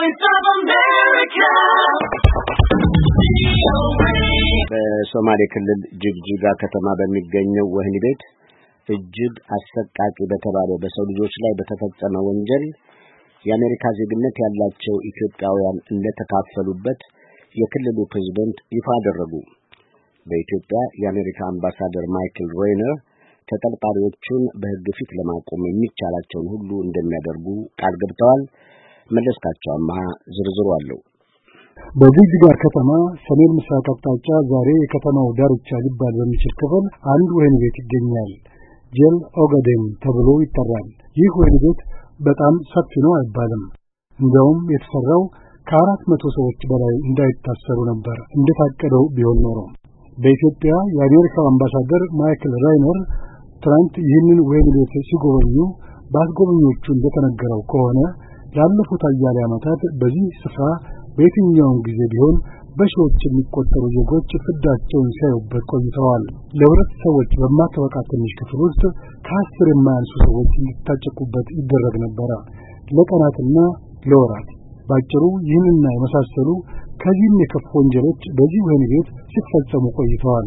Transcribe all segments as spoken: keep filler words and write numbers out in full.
Voice of America. በሶማሌ ክልል ጅግጅጋ ከተማ በሚገኘው ወህኒ ቤት እጅግ አሰቃቂ በተባለ በሰው ልጆች ላይ በተፈጸመ ወንጀል የአሜሪካ ዜግነት ያላቸው ኢትዮጵያውያን እንደተካፈሉበት የክልሉ ፕሬዝዳንት ይፋ አደረጉ። በኢትዮጵያ የአሜሪካ አምባሳደር ማይክል ሬይነር ተጠርጣሪዎቹን በሕግ ፊት ለማቆም የሚቻላቸውን ሁሉ እንደሚያደርጉ ቃል ገብተዋል። መለስካቸው አማሃ ዝርዝሩ አለው። በጅግጅጋ ከተማ ሰሜን ምስራቅ አቅጣጫ ዛሬ የከተማው ዳርቻ ሊባል በሚችል ክፍል አንድ ወህኒ ቤት ይገኛል። ጄል ኦጋዴን ተብሎ ይጠራል። ይህ ወህኒ ቤት በጣም ሰፊ ነው አይባልም። እንዲያውም የተሰራው ከአራት መቶ ሰዎች በላይ እንዳይታሰሩ ነበር እንደታቀደው ቢሆን ኖሮ። በኢትዮጵያ የአሜሪካው አምባሳደር ማይክል ሬይነር ትናንት ይህንን ወህኒ ቤት ሲጎበኙ በአስጎብኞቹ እንደተነገረው ከሆነ ላለፉት አያሌ ዓመታት በዚህ ስፍራ በየትኛውም ጊዜ ቢሆን በሺዎች የሚቆጠሩ ዜጎች ፍዳቸውን ሲያዩበት ቆይተዋል። ለሁለት ሰዎች በማትበቃ ትንሽ ክፍል ውስጥ ከአስር የማያንሱ ሰዎች እንዲታጨቁበት ይደረግ ነበር ለቀናትና ለወራት። ባጭሩ ይህንና የመሳሰሉ ከዚህም የከፉ ወንጀሎች በዚህ ወህኒ ቤት ሲፈጸሙ ቆይተዋል።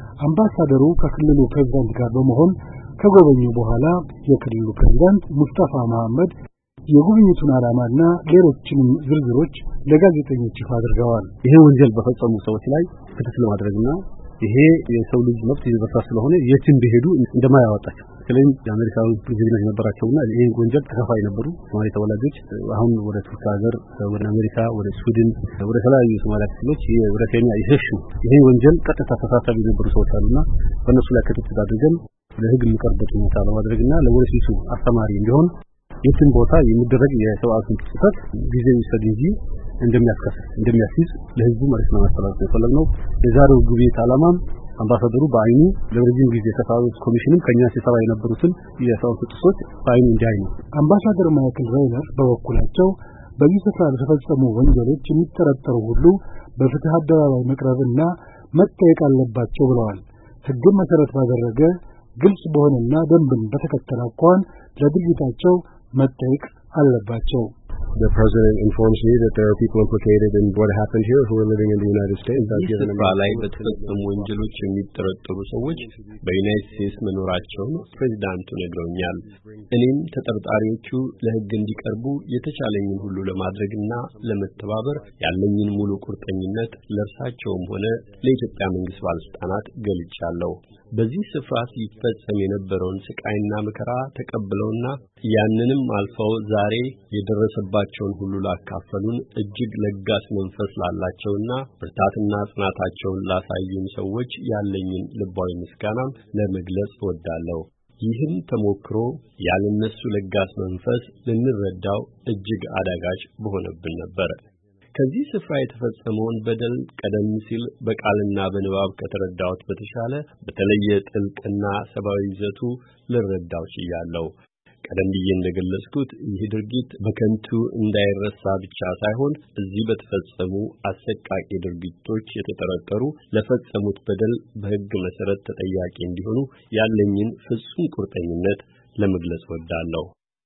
አምባሳደሩ ከክልሉ ፕሬዝዳንት ጋር በመሆን ከጎበኙ በኋላ የክልሉ ፕሬዝዳንት ሙስጠፋ መሐመድ የጉብኝቱን ዓላማና ሌሎችንም ዝርዝሮች ለጋዜጠኞች ይፋ አድርገዋል። ይሄ ወንጀል በፈጸሙ ሰዎች ላይ ክትትል ለማድረግና ይሄ የሰው ልጅ መብት ይበርታ ስለሆነ የትም ቢሄዱ እንደማያወጣቸው ስለዚህ የአሜሪካው ፕሬዝዳንት ነበራቸውና ይሄ ወንጀል ተካፋይ ነበሩ። ሶማሌ ተወላጆች አሁን ወደ ቱርክ ሀገር፣ ወደ አሜሪካ፣ ወደ ስዊድን፣ ወደ ተለያዩ ሶማሊያ ክፍሎች ወደ ኬንያ ይሸሹ ይሄ ወንጀል ቀጥታ ተሳታፊ የነበሩ ሰዎች አሉና በእነሱ ላይ ክትትል አድርገን ለሕግ የሚቀርቡበት ሁኔታ ለማድረግና ለወደፊቱ አስተማሪ እንዲሆን የትም ቦታ የሚደረግ የሰብአዊ ጥሰት ጊዜ ይሰድ እንጂ እንደሚያስከስስ እንደሚያስይዝ ለሕዝቡ መልእክት ለማስተላለፍ የፈለግነው የዛሬው ጉብኝት ዓላማም አምባሳደሩ በአይኑ ለረጅም ጊዜ ሰብአዊ ኮሚሽንም ከኛ ሲሰራ የነበሩትን የሰብአዊ ጥሰቶች በአይኑ እንዲያይ ነው። አምባሳደር ማይክል ሬይነር በበኩላቸው በዚህ ስፍራ ለተፈጸሙ ወንጀሎች የሚጠረጠሩ ሁሉ በፍትህ አደባባይ መቅረብና መጠየቅ አለባቸው ብለዋል። ሕግን መሰረት ባደረገ ግልጽ በሆነና ደንብን በተከተለ አኳኋን ለድርጊታቸው መጠየቅ አለባቸው። The president informs me that there are people implicated in what happened here who are living in the United States. በስፍራ ላይ በተፈጸሙ ወንጀሎች የሚጠረጠሩ ሰዎች በዩናይትድ ስቴትስ መኖራቸውን ፕሬዝዳንቱ ነግረውኛል። እኔም ተጠርጣሪዎቹ ለሕግ እንዲቀርቡ የተቻለኝን ሁሉ ለማድረግና ለመተባበር ያለኝን ሙሉ ቁርጠኝነት ለእርሳቸውም ሆነ ለኢትዮጵያ መንግስት ባለስልጣናት ገልጫለሁ። በዚህ ስፍራ ሲፈጸም የነበረውን ስቃይና መከራ ተቀብለውና ያንንም አልፈው ዛሬ የደረሰባቸውን ሁሉ ላካፈሉን እጅግ ለጋስ መንፈስ ላላቸውና ብርታትና ጽናታቸውን ላሳዩን ሰዎች ያለኝን ልባዊ ምስጋናም ለመግለጽ እወዳለሁ። ይህም ተሞክሮ ያለነሱ ለጋስ መንፈስ ልንረዳው እጅግ አዳጋች በሆነብን ነበር። ከዚህ ስፍራ የተፈጸመውን በደል ቀደም ሲል በቃልና በንባብ ከተረዳሁት በተሻለ በተለየ ጥልቅና ሰብአዊ ይዘቱ ልረዳው ችያለሁ። ቀደም ብዬ እንደገለጽኩት ይህ ድርጊት በከንቱ እንዳይረሳ ብቻ ሳይሆን እዚህ በተፈጸሙ አሰቃቂ ድርጊቶች የተጠረጠሩ ለፈጸሙት በደል በሕግ መሰረት ተጠያቂ እንዲሆኑ ያለኝን ፍጹም ቁርጠኝነት ለመግለጽ እወዳለሁ።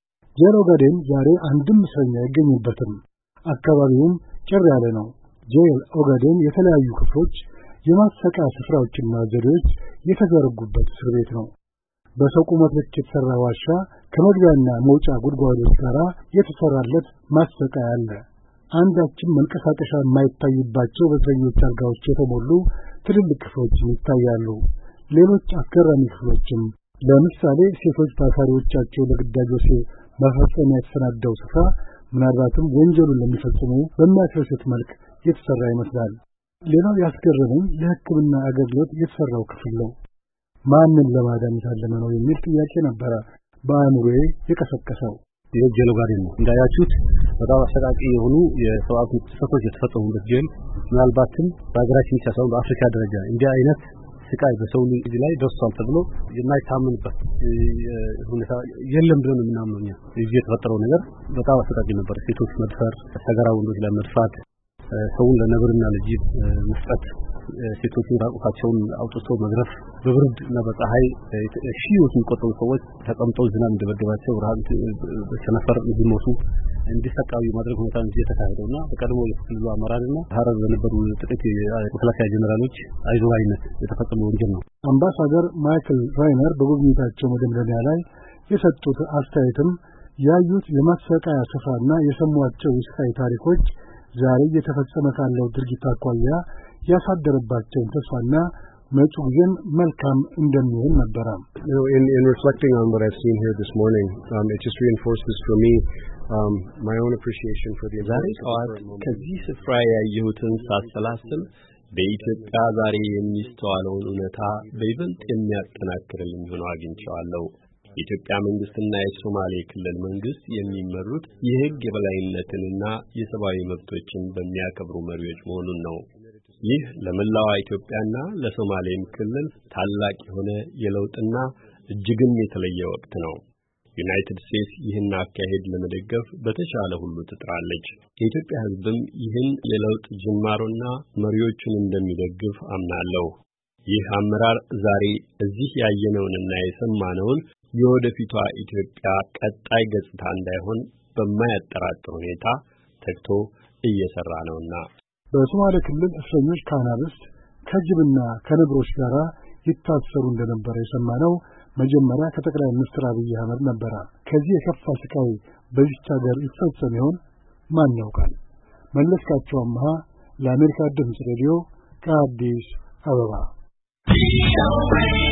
ጄል ኦጋዴን ዛሬ አንድም እስረኛ አይገኝበትም። አካባቢውም ጭር ያለ ነው። ጄል ኦጋዴን የተለያዩ ክፍሎች፣ የማሰቃያ ስፍራዎችና ዘዴዎች የተዘረጉበት እስር ቤት ነው። በሰው ቁመት ልክ የተሰራ ዋሻ ከመግቢያና መውጫ ጉድጓዶች ጋር የተሰራለት ማሰቃያ አለ። አንዳችም መንቀሳቀሻ የማይታይባቸው በእስረኞች አልጋዎች የተሞሉ ትልልቅ ክፍሎች ይታያሉ። ሌሎች አስገራሚ ክፍሎችም ለምሳሌ ሴቶች ታሳሪዎቻቸው ለግዳጅ ወሲብ መፈጸሚያ የተሰናዳው ስፍራ ምናልባትም ወንጀሉን ለሚፈጽሙ በሚያስደስት መልክ የተሰራ ይመስላል። ሌላው ያስገረመኝ ለሕክምና አገልግሎት የተሰራው ክፍል ነው። ማንን ለማዳን የታለመ ነው የሚል ጥያቄ ነበረ በአእምሮዬ የቀሰቀሰው። ይህ ጄል ኦጋዴን ነው። እንዳያችሁት በጣም አሰቃቂ የሆኑ የሰብአዊ ጥሰቶች የተፈጸሙበት ጄል ምናልባትም በሀገራችን ብቻ ሳይሆን በአፍሪካ ደረጃ እንዲህ አይነት ስቃይ በሰው ልጅ ላይ ደርሷል ተብሎ የማይታመንበት ሁኔታ የለም ብለን የምናምነው እኛ። እዚህ የተፈጠረው ነገር በጣም አሰቃቂ ነበር። ሴቶች መድፈር፣ ሰገራ ወንዶች ላይ መድፋት፣ ሰውን ለነብርና ለጅብ መስጠት ሴቶችን ራቁታቸውን አውጥቶ መግረፍ፣ በብርድ እና በፀሐይ ሺዎች የሚቆጠሩ ሰዎች ተቀምጠው ዝናብ እንደበደባቸው ረሃብ በቸነፈር እንዲሞቱ እንዲሰቃዩ ማድረግ ሁኔታ እንጂ የተካሄደውና በቀድሞ የክልሉ አመራርና ሀረር በነበሩ ጥቂት የመከላከያ ጀነራሎች አይዞባይነት የተፈጸመ ወንጀል ነው። አምባሳደር ማይክል ራይነር በጉብኝታቸው መደምደሚያ ላይ የሰጡት አስተያየትም ያዩት የማሰቃያ ስፍራና የሰሟቸው የስቃይ ታሪኮች ዛሬ እየተፈጸመ ካለው ድርጊት አኳያ ያሳደረባቸውን ተስፋና መጪው ጊዜም መልካም እንደሚሆን ነበረ። In in reflecting on what I've seen here this morning, um, it just reinforces for me um, my own appreciation for the ዛሬ ጠዋት ከዚህ ስፍራ ያየሁትን ሳሰላስል በኢትዮጵያ ዛሬ የሚስተዋለውን እውነታ በይበልጥ የሚያጠናክርልኝ ሆኖ አግኝቼዋለሁ። የኢትዮጵያ መንግስትና የሶማሌ ክልል መንግስት የሚመሩት የህግ የበላይነትንና የሰብአዊ መብቶችን በሚያከብሩ መሪዎች መሆኑን ነው። ይህ ለመላው ኢትዮጵያና ለሶማሌም ክልል ታላቅ የሆነ የለውጥና እጅግም የተለየ ወቅት ነው። ዩናይትድ ስቴትስ ይህን አካሄድ ለመደገፍ በተሻለ ሁሉ ትጥራለች። የኢትዮጵያ ህዝብም ይህን የለውጥ ጅማሮና መሪዎቹን እንደሚደግፍ አምናለሁ። ይህ አመራር ዛሬ እዚህ ያየነውንና የሰማነውን የወደፊቷ ኢትዮጵያ ቀጣይ ገጽታ እንዳይሆን በማያጠራጥር ሁኔታ ተግቶ እየሰራ ነውና። በሶማሌ ክልል እስረኞች ከአናብስት ከጅብና ከነብሮች ጋር ይታሰሩ እንደነበረ የሰማነው መጀመሪያ ከጠቅላይ ሚኒስትር አብይ አህመድ ነበረ። ከዚህ የከፋ ስቃይ በዚች ሀገር ይፈጸም ይሆን? ማን ያውቃል? መለስካቸው አምሃ ለአሜሪካ ድምፅ ሬዲዮ ከአዲስ አበባ